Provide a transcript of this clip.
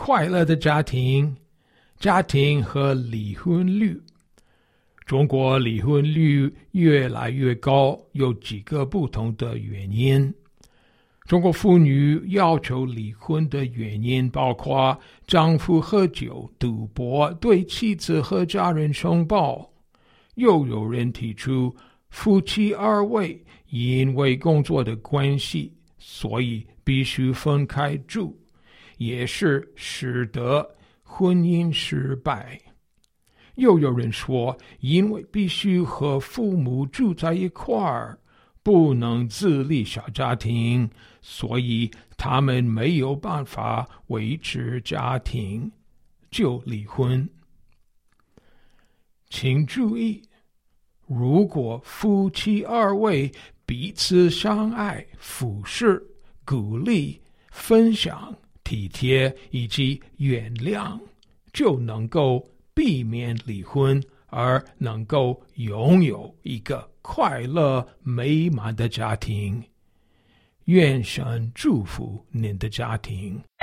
快乐的家庭、家庭和离婚率。中国离婚率越来越高，有几个不同的原因。中国妇女要求离婚的原因包括丈夫喝酒、赌博、对妻子和家人凶暴。又有人提出夫妻二位因为工作的关系，所以必须分开住，也是使得婚姻失败。又有人说，因为必须和父母住在一块儿，不能自立小家庭，所以他们没有办法维持家庭，就离婚。请注意，如果夫妻二位彼此相爱、服侍、鼓励、分享、体贴以及原谅，就能够避免离婚，而能够拥有一个快乐美满的家庭。愿神祝福您的家庭。